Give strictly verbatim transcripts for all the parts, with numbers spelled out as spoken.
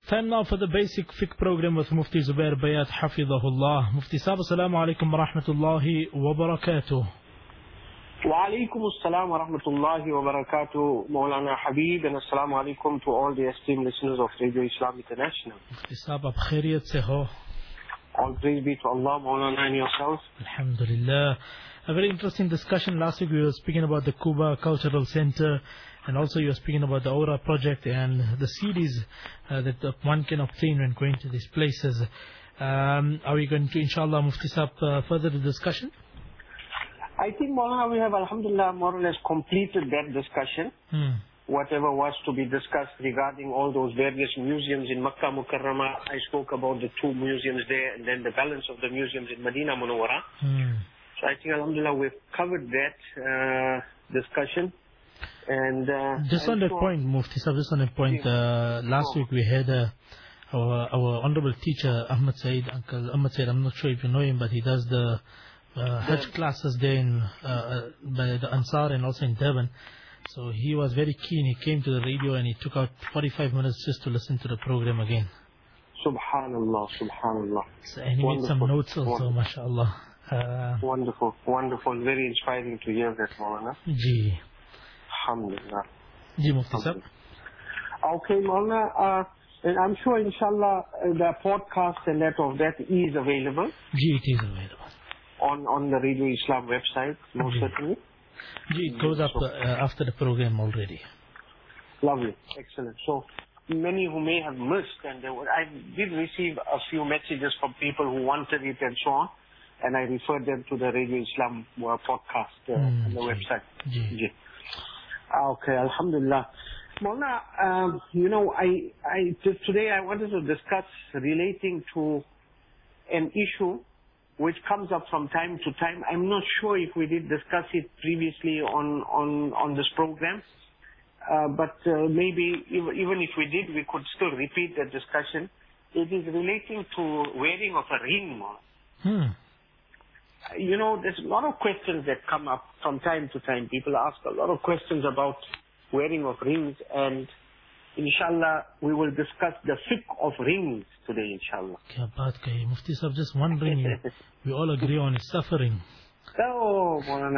Time now for the basic fiqh program with Mufti Zubair Bayat Hafidhahullah. Mufti Sahib, assalamu alaikum wa rahmatullahi wa barakatuh. Wa alaikum assalam wa rahmatullahi wa barakatuh, Maulana Habib, and assalamu alaikum to all the esteemed listeners of Radio Islam International. Mufti Sahib, ab khairiyat se ho? All praise be to Allah, Maulana, and yourself. Alhamdulillah. A very interesting discussion. Last week we were speaking about the Kuba Cultural Center, and also you were speaking about the Aura project and the C Ds uh, that one can obtain when going to these places. Um, are we going to, inshallah, Mufti Sahib, uh, further the discussion? I think, Maulana, we have, alhamdulillah, more or less completed that discussion. Hmm. Whatever was to be discussed regarding all those various museums in Makkah Mukarramah, I spoke about the two museums there, and then the balance of the museums in Medina Munawwara. Hmm. So I think, alhamdulillah, we've covered that uh, discussion. And uh, just on that so point, Mufti Sahib, just on that point, uh, last week we had uh, our our honorable teacher Ahmad Saeed, Uncle Ahmad Saeed. I'm not sure if you know him, but he does the uh, Hajj classes there in uh, by the Ansar and also in Durban. So he was very keen. He came to the radio and he took out forty-five minutes just to listen to the program again. Subhanallah, Subhanallah. So, and he made some notes also, mashallah. Uh, wonderful, wonderful, very inspiring to hear that, Maulana. Ji. Alhamdulillah. Ji, Mufti Sahib. Okay, Maulana, uh, and I'm sure, inshallah, uh, the podcast and that of that is available. Ji, it is available. On, on the Radio Islam website, most Ji. certainly. Ji, it goes up uh, after the program already. Lovely, excellent. So, many who may have missed, and they were, I did receive a few messages from people who wanted it and so on, and I referred them to the Radio Islam uh, podcast uh, mm, on the ji. website. Ji. Ji. Okay, alhamdulillah. Maulana, um, you know, I, I, t- today I wanted to discuss relating to an issue which comes up from time to time. I'm not sure if we did discuss it previously on, on, on this program, uh, but uh, maybe even, even if we did, we could still repeat the discussion. It is relating to wearing of a ring, Maulana. Hmm. You know, there's a lot of questions that come up from time to time. People ask a lot of questions about wearing of rings, and inshallah, we will discuss the fiqh of rings today, inshallah. Kya baat kahi. Mufti Sahib, just one ring we all agree on is suffering. Oh, Maulana.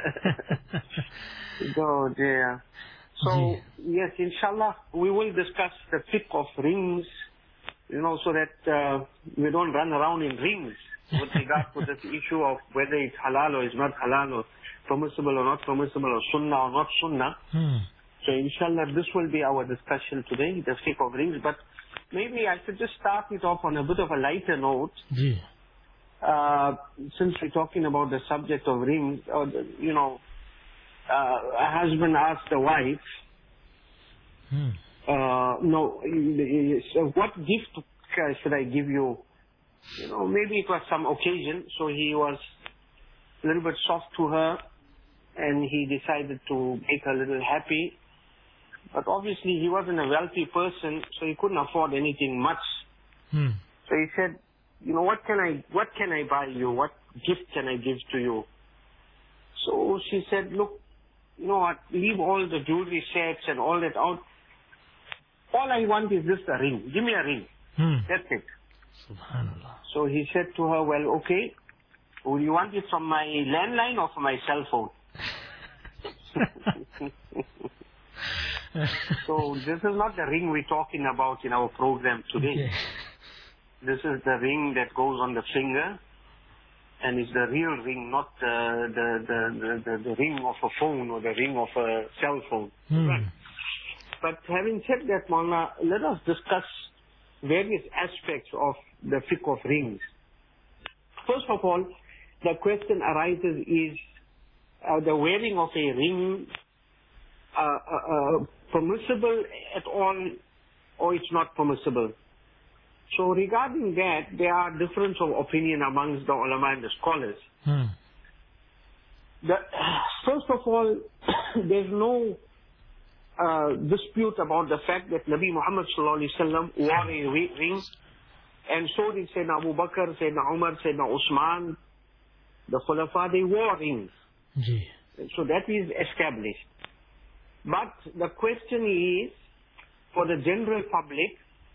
Go there. So, Ji. yes, inshallah, we will discuss the fiqh of rings, you know, so that uh, we don't run around in rings with regard to this issue of whether it's halal or it's not halal, or permissible or not permissible, or sunnah or not sunnah. Hmm. So inshallah, this will be our discussion today, the fiqh of rings. But maybe I should just start it off on a bit of a lighter note. Ji. Uh, since we're talking about the subject of rings, or the, you know, uh, a husband asked a wife, Hmm. uh, no, so what gift should I give you? You know, maybe it was some occasion, so he was a little bit soft to her, and he decided to make her a little happy. But obviously he wasn't a wealthy person, so he couldn't afford anything much. Hmm. So he said, you know, what can I, what can I buy you? What gift can I give to you? So she said, look, you know what, leave all the jewelry sets and all that out. All I want is just a ring. Give me a ring. Hmm. That's it. Subhanallah. So he said to her, well, okay, would you want it from my landline or from my cell phone? So this is not the ring we're talking about in our program today. Okay. This is the ring that goes on the finger, and it's the real ring, not the, the, the, the, the, the ring of a phone or the ring of a cell phone. Hmm. Right. But having said that, Maulana, let us discuss various aspects of the fiqh of rings. First of all, the question arises is uh, the wearing of a ring uh, uh, uh, permissible at all, or it's not permissible? So regarding that, there are difference of opinion amongst the ulama and the scholars. Hmm. The, first of all, there's no uh, dispute about the fact that Nabi Muhammad sallallahu alaihi wasallam wore a ring, and so did Sayyidina Abu Bakr, Sayyidina Umar, Sayyidina Usman, the Khulafa, they wore rings. Ji. So that is established. But the question is, for the general public,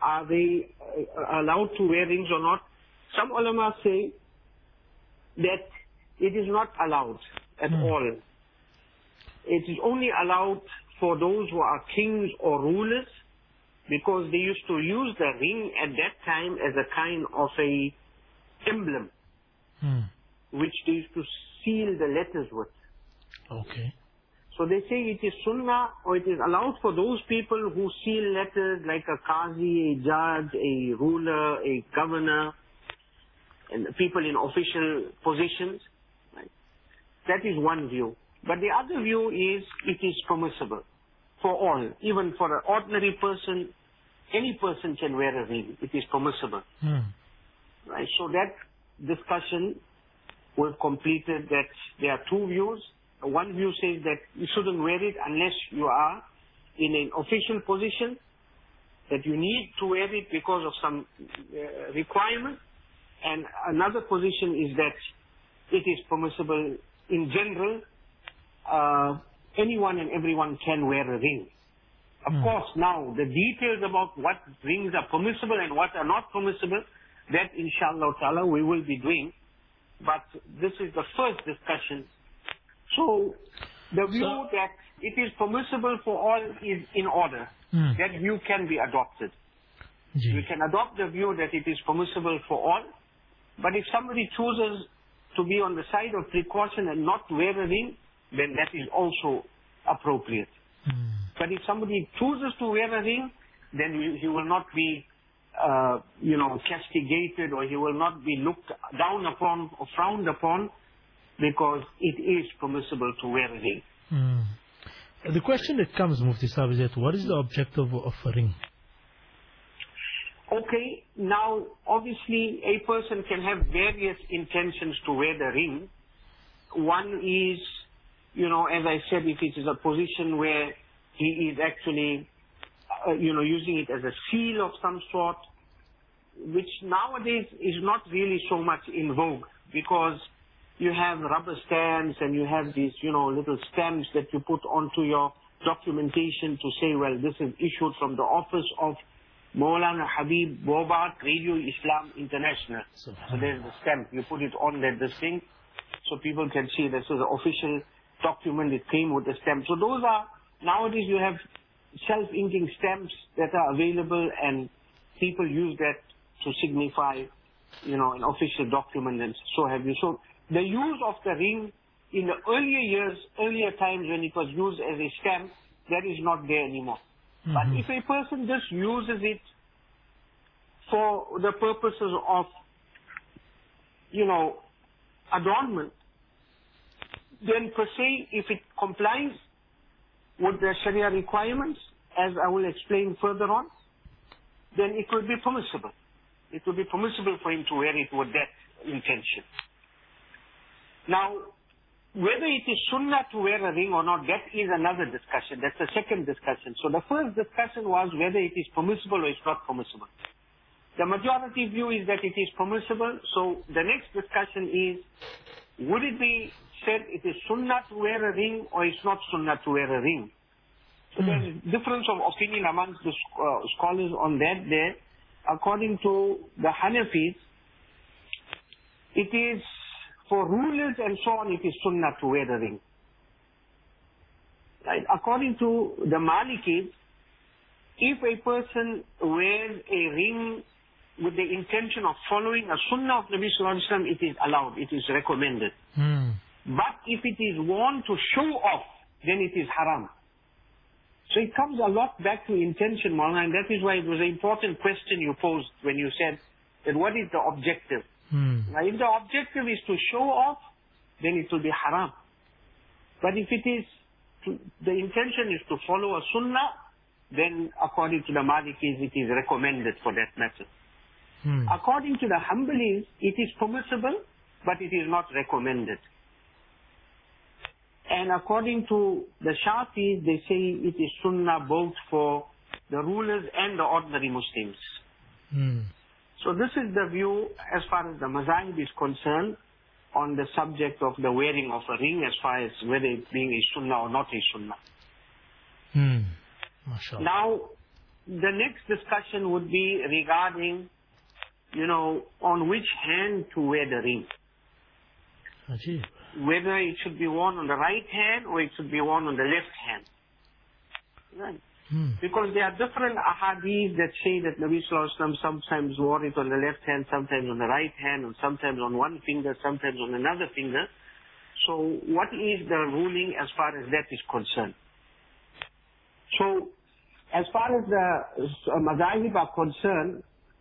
are they uh, allowed to wear rings or not? Some ulama say that it is not allowed at Hmm. all. It is only allowed for those who are kings or rulers, because they used to use the ring at that time as a kind of a emblem, Hmm. which they used to seal the letters with. Okay. So they say it is sunnah, or it is allowed for those people who seal letters like a qazi, a judge, a ruler, a governor, and people in official positions. Right? That is one view. But the other view is it is permissible for all, even for an ordinary person. Any person can wear a ring. It is permissible. Hmm. Right? So that discussion was completed that there are two views. One view says that you shouldn't wear it unless you are in an official position, that you need to wear it because of some uh, requirement. And another position is that it is permissible in general. Uh, anyone and everyone can wear a ring. Of Hmm. course, now the details about what rings are permissible and what are not permissible, that inshallah ta'ala we will be doing. But this is the first discussion. So the view So- that it is permissible for all is in order. Hmm. That view can be adopted. Ji. We can adopt the view that it is permissible for all. But if somebody chooses to be on the side of precaution and not wear a ring, then that is also appropriate. Hmm. But if somebody chooses to wear a ring, then he, he will not be, uh, you know, castigated, or he will not be looked down upon or frowned upon, because it is permissible to wear a ring. Hmm. The question that comes, Mufti Sahib, is that what is the objective of a ring? Okay, now obviously a person can have various intentions to wear the ring. One is, you know, as I said, if it is a position where he is actually, uh, you know, using it as a seal of some sort, which nowadays is not really so much in vogue, because you have rubber stamps and you have these, you know, little stamps that you put onto your documentation to say, well, this is issued from the office of Maulana Habib Bobat, Radio Islam International. So there's the stamp. You put it on that this thing, so people can see this is an official document. It came with the stamp. So those are, nowadays you have self-inking stamps that are available, and people use that to signify, you know, an official document, and so have you. So the use of the ring in the earlier years, earlier times when it was used as a stamp, that is not there anymore. Mm-hmm. But if a person just uses it for the purposes of, you know, adornment, then per se, if it complies with the Sharia requirements, as I will explain further on, then it will be permissible. It will be permissible for him to wear it with that intention. Now, whether it is sunnah to wear a ring or not, that is another discussion. That's the second discussion. So the first discussion was whether it is permissible or it's not permissible. The majority view is that it is permissible. So the next discussion is, would it be said it is sunnah to wear a ring or it's not sunnah to wear a ring? So Hmm. there's difference of opinion amongst the uh, scholars on that there. According to the Hanafis, it is for rulers and so on, it is sunnah to wear a ring. Right? According to the Malikis, if a person wears a ring with the intention of following a sunnah of Nabi Sallallahu Alaihi Wasallam, it is allowed, it is recommended. Hmm. But if it is worn to show off, then it is haram. So it comes a lot back to intention, Maulana, and that is why it was an important question you posed when you said that what is the objective? Hmm. Now, if the objective is to show off, then it will be haram. But if it is, to, the intention is to follow a sunnah, then according to the Malikis, it is recommended for that matter. Hmm. According to the Hanbalis, it is permissible, but it is not recommended. And according to the Shafis, they say it is sunnah both for the rulers and the ordinary Muslims. Hmm. So this is the view as far as the mazahib is concerned on the subject of the wearing of a ring, as far as whether it being a sunnah or not a sunnah. Hmm. MashaAllah. Now, the next discussion would be regarding, you know, on which hand to wear the ring. Ajib. Whether it should be worn on the right hand or it should be worn on the left hand. Right. Hmm. Because there are different ahadith that say that Nabi Sallallahu Alaihi Wasallam sometimes wore it on the left hand, sometimes on the right hand, and sometimes on one finger, sometimes on another finger. So what is the ruling as far as that is concerned? So as far as the uh, madhahib are concerned,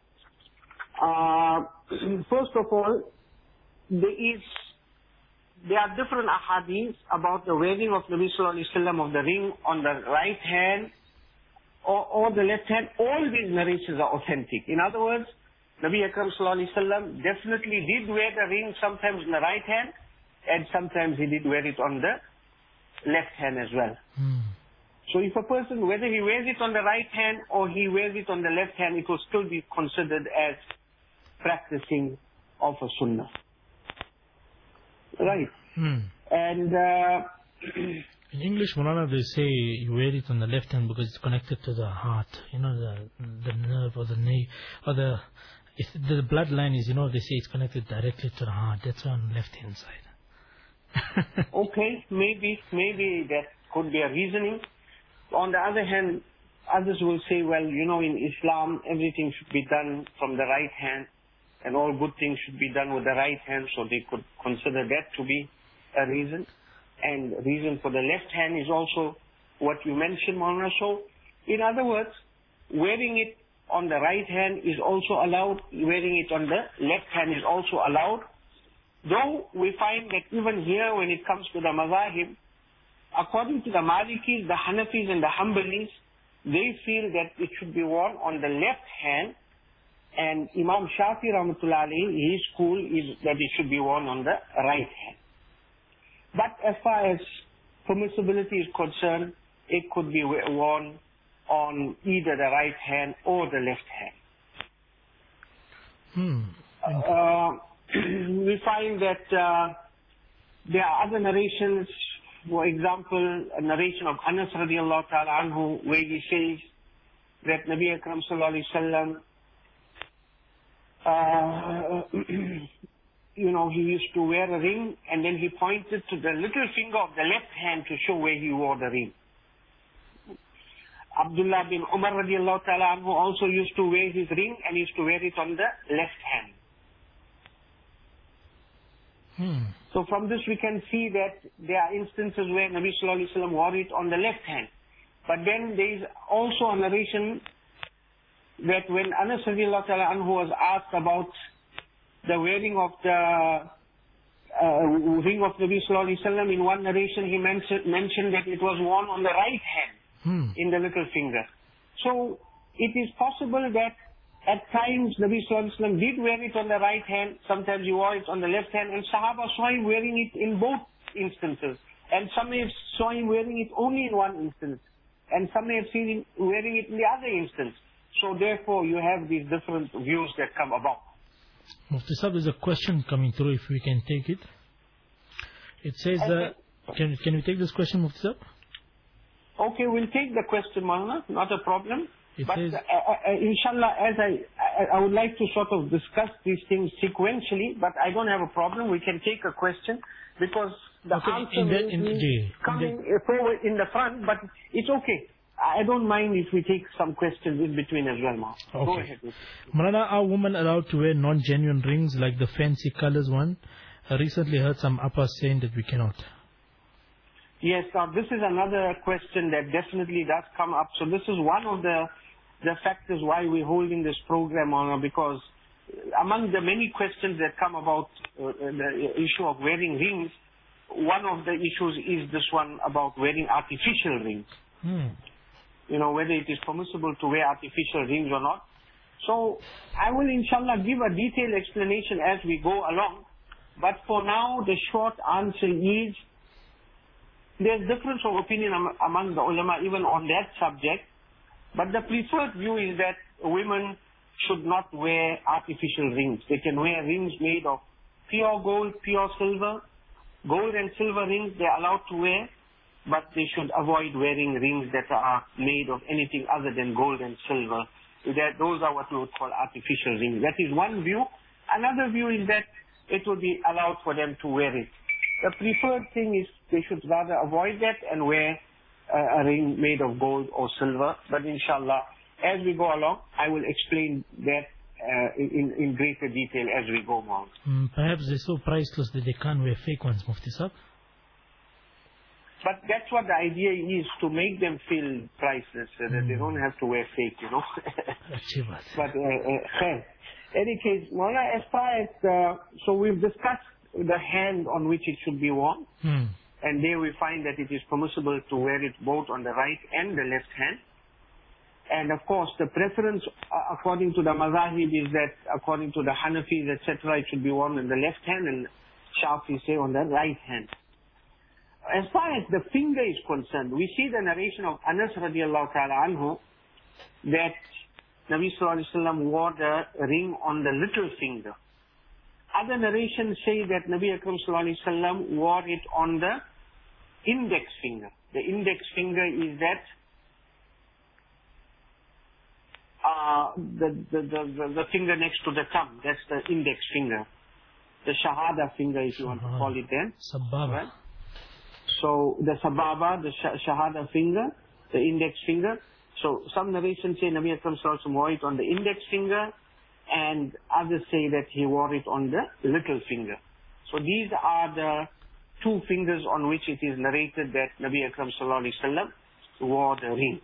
uh, first of all, there is there are different ahadith about the wearing of Nabi Sallallahu Alaihi Wasallam of the ring on the right hand or, or the left hand. All these narrations are authentic. In other words, Nabi Akram Sallallahu Alaihi Wasallam definitely did wear the ring sometimes on the right hand, and sometimes he did wear it on the left hand as well. Hmm. So if a person, whether he wears it on the right hand or he wears it on the left hand, it will still be considered as practicing of a sunnah. Right. Hmm. And uh, in English, Mulana, they say you wear it on the left hand because it's connected to the heart. You know, the the nerve or the knee or the if the bloodline is, you know, they say it's connected directly to the heart. That's on the left hand side. Okay, maybe maybe that could be a reasoning. On the other hand, others will say, well, you know, in Islam, everything should be done from the right hand, and all good things should be done with the right hand, so they could consider that to be a reason. And reason for the left hand is also what you mentioned, Maulana. So, in other words, wearing it on the right hand is also allowed, wearing it on the left hand is also allowed. Though we find that even here, when it comes to the mazahib, according to the Malikis, the Hanafis and the Hanbalis, they feel that it should be worn on the left hand, and Imam Shafi Rahmatullah alayhi, his school is that it should be worn on the right hand. But as far as permissibility is concerned, it could be worn on either the right hand or the left hand. Hmm. Uh, we find that uh, there are other narrations. For example, a narration of Anas radiallahu ta'ala anhu, where he says that Nabi Akram sallallahu alayhi wa sallam, uh, you know, he used to wear a ring, and then he pointed to the little finger of the left hand to show where he wore the ring. Abdullah bin Umar radiallahu ta'ala anhu also used to wear his ring, and he used to wear it on the left hand. Hmm. So from this we can see that there are instances where Nabi Sallallahu Alaihi Wasallam wore it on the left hand. But then there is also a narration that when Anas radiallahu ta'ala anhu was asked about the wearing of the uh, ring of Nabi Sallallahu Alaihi Wasallam, in one narration he mentioned, mentioned that it was worn on the right hand, Hmm. in the little finger. So it is possible that at times Nabi Sallallahu Alaihi Wasallam did wear it on the right hand, sometimes he wore it on the left hand, and Sahaba saw him wearing it in both instances. And some may have saw him wearing it only in one instance, and some may have seen him wearing it in the other instance. So therefore you have these different views that come about. Mufti Sahib, there's a question coming through, if we can take it. It says, Okay. uh, can, can we take this question, Mufti Sahib? Okay, we'll take the question, Maulana, not a problem. It But says- uh, uh, inshallah, as I, I I would like to sort of discuss these things sequentially, but I don't have a problem. We can take a question because the Okay, answer in that- may in the- be in coming uh, forward in the front, but it's okay. I don't mind if we take some questions in between as well, Ma. Go Okay. ahead. with- Marana, are women allowed to wear non-genuine rings like the fancy colors one? I recently heard some appas saying that we cannot. Yes, now this is another question that definitely does come up. So this is one of the the factors why we're holding this program on, because among the many questions that come about uh, the issue of wearing rings, one of the issues is this one about wearing artificial rings. Hmm. You know, whether it is permissible to wear artificial rings or not. So I will inshallah give a detailed explanation as we go along. But for now, the short answer is there's difference of opinion am- among the ulama even on that subject. But the preferred view is that women should not wear artificial rings. They can wear rings made of pure gold, pure silver. Gold and silver rings they're allowed to wear. but they should avoid wearing rings that are made of anything other than gold and silver. That, those are what we would call artificial rings. That is one view. Another view is that it would be allowed for them to wear it. The preferred thing is they should rather avoid that and wear uh, a ring made of gold or silver. But inshallah, as we go along, I will explain that uh, in, in greater detail as we go on. Mm, perhaps they're so priceless that they can't wear fake ones, Mufti Sahib. But that's what the idea is, to make them feel priceless, so that mm. they don't have to wear fake, you know. But, uh, uh, any case, Mawla, as far as, uh, so we've discussed the hand on which it should be worn. Mm. And there we find that it is permissible to wear it both on the right and the left hand. And of course, the preference uh, according to the mazahib is that according to the Hanafis, et cetera, it should be worn on the left hand, and Shafi say on the right hand. As far as the finger is concerned, we see the narration of Anas radiallahu ta'ala anhu that Nabi sallallahu alayhi wa sallam wore the ring on the little finger. Other narrations say that Nabi Akram sallallahu alayhi wa sallam wore it on the index finger. The index finger is that uh, the, the, the, the finger next to the thumb. That's the index finger. The shahada finger, if you want to call it then. Sababa. Right? So the sababa, the shahada finger, the index finger. So some narrations say Nabi Akram sallallahu alayhi wa sallam wore it on the index finger, and others say that he wore it on the little finger. So these are the two fingers on which it is narrated that Nabi Akram sallallahu alayhi wa sallam wore the ring.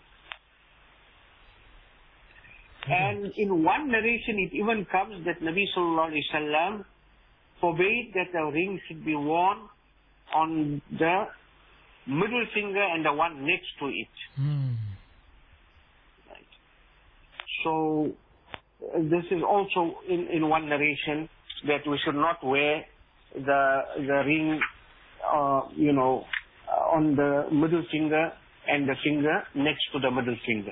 And in one narration it even comes that Nabi sallallahu alayhi wa sallam forbade that the ring should be worn on the middle finger and the one next to it. Mm. Right. So uh, this is also in, in one narration that we should not wear the the ring, uh, you know, uh, on the middle finger and the finger next to the middle finger.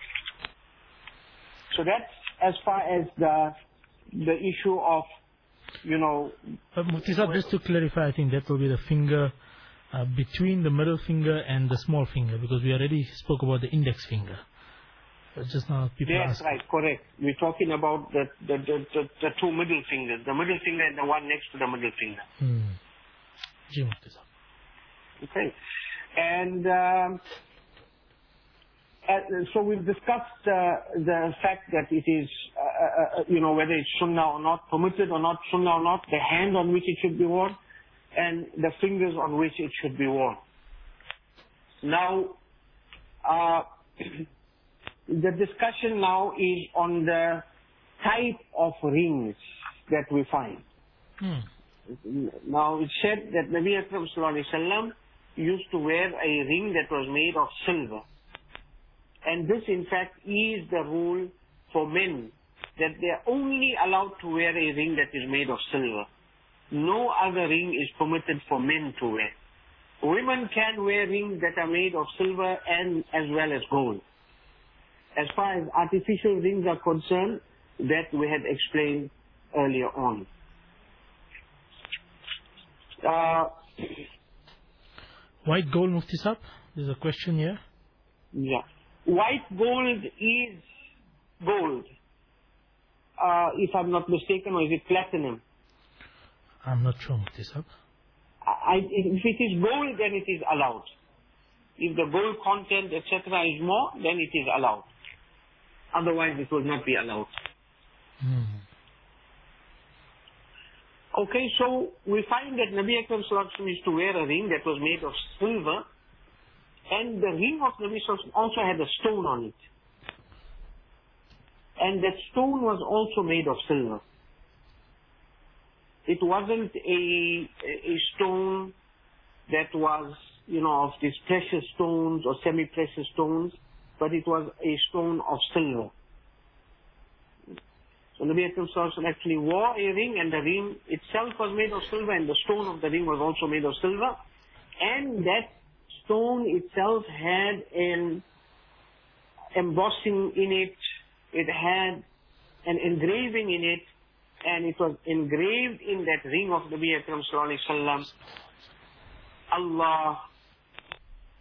So that's as far as the the issue of, you know. But Mufti Sahib, just to clarify, I think that will be the finger uh, between the middle finger and the small finger, because we already spoke about the index finger. But just now people That's ask. right, correct. We're talking about the the, the, the the two middle fingers, the middle finger and the one next to the middle finger. Hmm. Ji, Mufti Sahib. Okay. And um, Uh, so we've discussed uh, the fact that it is, uh, uh, you know, whether it's sunnah or not, permitted or not, sunnah or not, the hand on which it should be worn, and the fingers on which it should be worn. Now, uh, the discussion now is on the type of rings that we find. Hmm. Now, it's said that Nabi Akram sallallahu alayhi wa sallam used to wear a ring that was made of silver. And this, in fact, is the rule for men, that they are only allowed to wear a ring that is made of silver. No other ring is permitted for men to wear. Women can wear rings that are made of silver and as well as gold. As far as artificial rings are concerned, that we had explained earlier on. Uh, White gold, Mufti Sahib? There's a question here. Yeah. White gold is gold, uh, if I'm not mistaken, or is it platinum? I'm not sure, Mufti Sahib. I, if it is gold, then it is allowed. If the gold content, et cetera, is more, then it is allowed. Otherwise, it will not be allowed. Hmm. Okay, so we find that Nabi Akram sallallahu alayhi wa sallam used to wear a ring that was made of silver. And the ring of Nabi sallallahu alayhi wa sallam also had a stone on it. And that stone was also made of silver. It wasn't a, a stone that was, you know, of these precious stones or semi-precious stones, but it was a stone of silver. So Nabi Akram sallallahu alayhi wa sallam actually wore a ring, and the ring itself was made of silver, and the stone of the ring was also made of silver. And that stone itself had an embossing in it, it had an engraving in it, and it was engraved in that ring of Nabi Akram sallallahu alayhi wa sallam, Allah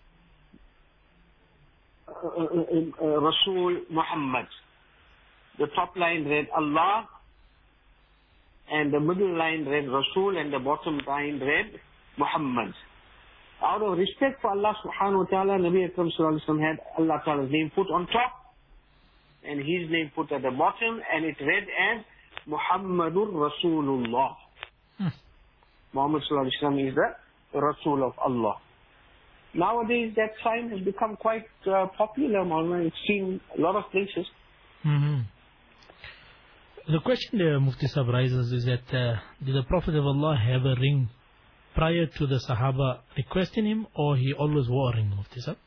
uh, uh, uh, Rasul Muhammad. The top line read Allah, and the middle line read Rasul, and the bottom line read Muhammad. Out of respect for Allah subhanahu wa ta'ala, Nabi Akram sallallahu alayhi wa sallam had Allah ta'ala's name put on top, and his name put at the bottom, and it read as Muhammadur Rasulullah. Hmm. Muhammad sallallahu alayhi wa sallam is the Rasul of Allah. Nowadays, that sign has become quite uh, popular, Maulana. It's seen a lot of places. Mm-hmm. The question there, Mufti Sahib, rises is that uh, did the Prophet of Allah have a ring prior to the Sahaba requesting him, or he always wore a ring, Mufti Sahib?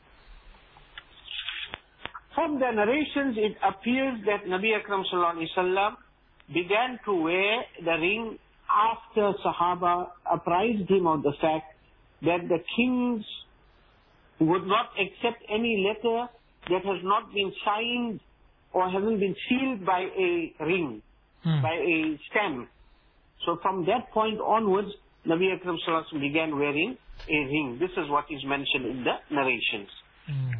From the narrations, it appears that Nabi Akram sallallahu alayhi wa sallam began to wear the ring after Sahaba apprised him of the fact that the kings would not accept any letter that has not been signed or hasn't been sealed by a ring, hmm. by a stamp. So from that point onwards, Nabi Akram sallallahu alayhi wa sallam began wearing a ring. This is what is mentioned in the narrations. Hmm.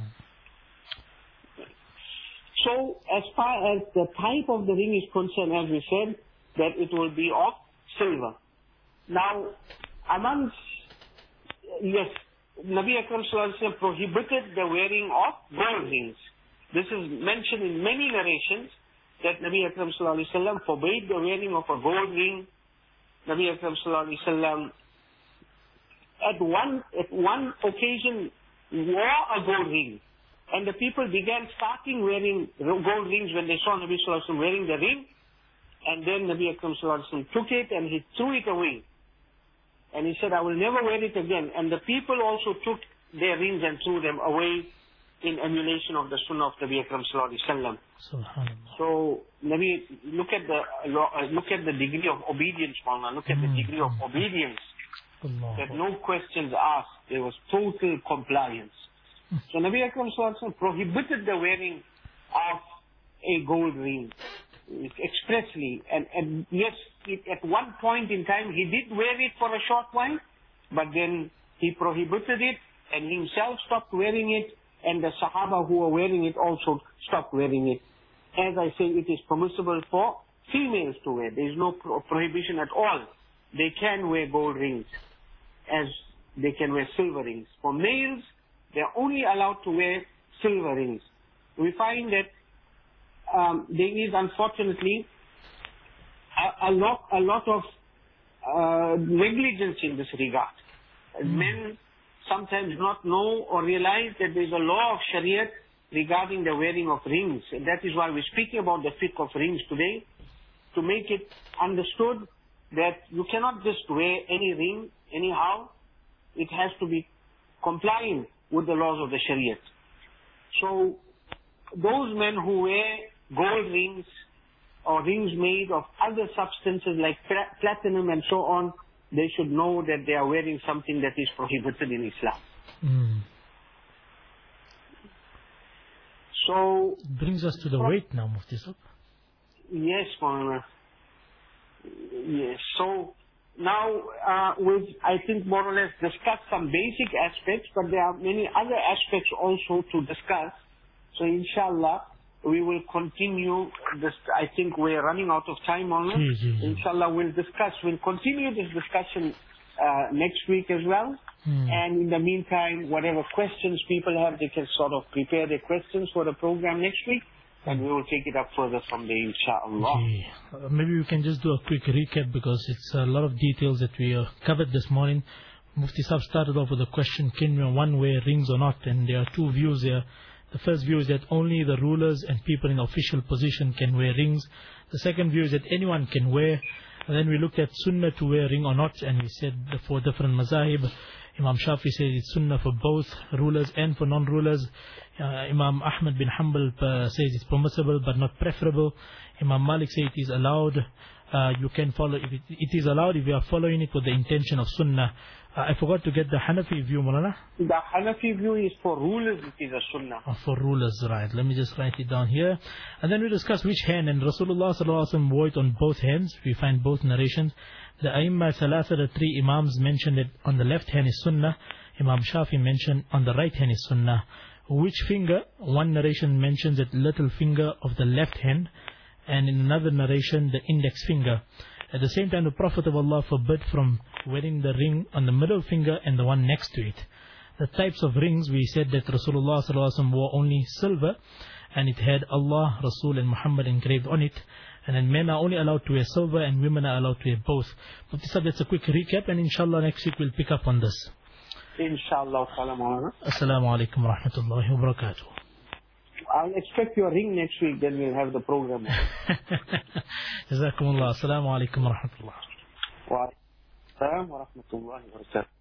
So as far as the type of the ring is concerned, as we said, that it will be of silver. Now, amongst, yes, Nabi Akram sallallahu alayhi wa sallam prohibited the wearing of gold rings. This is mentioned in many narrations that Nabi Akram sallallahu alayhi wa sallam forbade the wearing of a gold ring. Nabi Akram sallallahu alayhi wa sallam at one, at one occasion wore a gold ring. And the people began starting wearing gold rings when they saw Nabi sallallahu alayhi wa sallam wearing the ring. And then Nabi Akram sallallahu alayhi wa sallam took it and he threw it away. And he said, I will never wear it again. And the people also took their rings and threw them away in emulation of the sunnah of Nabi Akram sallallahu alayhi wa sallam. So, Nabi, look at the look at the degree of obedience, Maulana. Look at the degree of obedience. That no questions asked. There was total compliance. So Nabi Akram sallallahu alayhi wa sallam prohibited the wearing of a gold ring expressly. And, and yes, it, at one point in time he did wear it for a short while, but then he prohibited it and himself stopped wearing it, and the Sahaba who were wearing it also stopped wearing it. As I say, it is permissible for females to wear. There is no pro prohibition at all. They can wear gold rings as they can wear silver rings. For males, they are only allowed to wear silver rings. We find that um, there is unfortunately a, a lot, a lot of uh, negligence in this regard. Mm. Men sometimes not know or realize that there is a law of Shariat regarding the wearing of rings. And that is why we're speaking about the fiqh of rings today, to make it understood that you cannot just wear any ring anyhow. It has to be compliant with the laws of the Shariat. So those men who wear gold rings or rings made of other substances like platinum and so on, they should know that they are wearing something that is prohibited in Islam. Mm. So brings us to the weight now, Mufti Sahib. Yes, Maulana. Yes. So now uh, we've, I think, more or less discussed some basic aspects, but there are many other aspects also to discuss. So inshallah, we will continue this. I think we're running out of time, Maulana. Mm-hmm. Inshallah, we'll discuss, we'll continue this discussion uh, next week as well. Mm. And in the meantime, whatever questions people have, they can sort of prepare their questions for the program next week. And we will take it up further from there, inshallah. Okay. Uh, maybe we can just do a quick recap, because it's a lot of details that we uh, covered this morning. Mufti Sahib started off with a question, can one wear rings or not? And there are two views here. The first view is that only the rulers and people in official position can wear rings. The second view is that anyone can wear. And then we looked at sunnah to wear ring or not, and we said the four different mazahib. Imam Shafi says it's sunnah for both rulers and for non-rulers. Uh, Imam Ahmad bin Hanbal uh, says it's permissible but not preferable. Imam Malik says it is allowed. Uh, you can follow if it, it is allowed if you are following it with the intention of sunnah. Uh, I forgot to get the Hanafi view, Maulana. The Hanafi view is for rulers, it is a sunnah. Oh, for rulers, right. Let me just write it down here. And then we discuss which hand, and Rasulullah sallallahu alaihi wasallam wore it on both hands. We find both narrations. The Aimma Thalatha, the three Imams, mentioned that on the left hand is sunnah. Imam Shafi mentioned on the right hand is sunnah. which finger. One narration mentions that little finger of the left hand, and in another narration the index finger. At the same time, the Prophet of Allah forbid from wearing the ring on the middle finger and the one next to it. The types of rings, we said that Rasulullah sallallahu alaihi wasallam wore only silver, and it had Allah, Rasul and Muhammad engraved on it. And then men are only allowed to wear silver and women are allowed to wear both. But that's a quick recap, and inshallah next week we'll pick up on this. Inshallah. Assalamu alaikum wa rahmatullahi wa barakatuh. I'll expect your ring next week, then we'll have the program. Jazakumullah. Assalamu alaikum wa rahmatullah. Wa alaikum wa rahmatullahi wa barakatuh.